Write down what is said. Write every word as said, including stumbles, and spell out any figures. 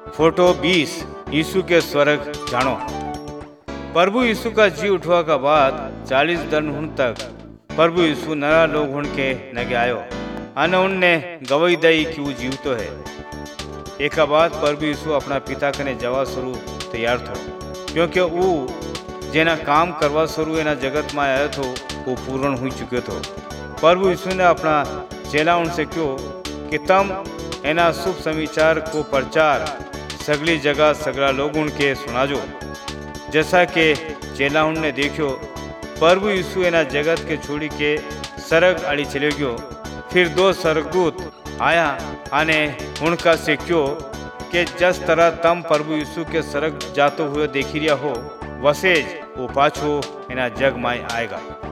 Photo बीस यीशु के स्वर्ग जानो। प्रभु यीशु का जी उठवा का बाद चालीस दिन हुन तक प्रभु यीशु नरा लोग हुन के नगे आयो अन उनने गवाही दई कि वो जीवतो है। एक बाद प्रभु यीशु अपना पिता कने जवा शुरू तैयार थो, क्योंकि वो जेना काम करवा शुरू एना जगत में आयो थो वो पूर्ण हो चुके थो। प्रभु यीशु ने अपना चेला उनसे क्यों कि तम एना शुभ समाचार को प्रचार सगली जगह सगला लोग उनके सुनाजो। जैसा कि चेला उनने देखो प्रभु यीशु एना जगत के छोड़ी के सरग आड़ी चले गयो। फिर दो स्वर्गदूत आया आने उनका से क्यों कि जिस तरह तम प्रभु यीशु के सरग जातो हुए देखी रिया हो वसेज वो पाछो एना जग माय आएगा।